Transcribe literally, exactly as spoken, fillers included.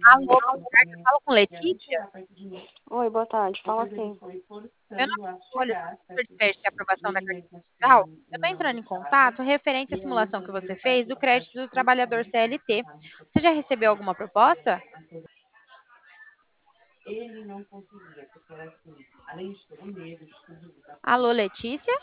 Alô, boa tarde, eu falo com Letícia? Oi, boa tarde. Fala sim. Meu nome é Folha, super de de aprovação da carteira digital. Eu estou entrando em contato referente à simulação que você fez do crédito do trabalhador C L T. Você já recebeu alguma proposta? Alô, Letícia?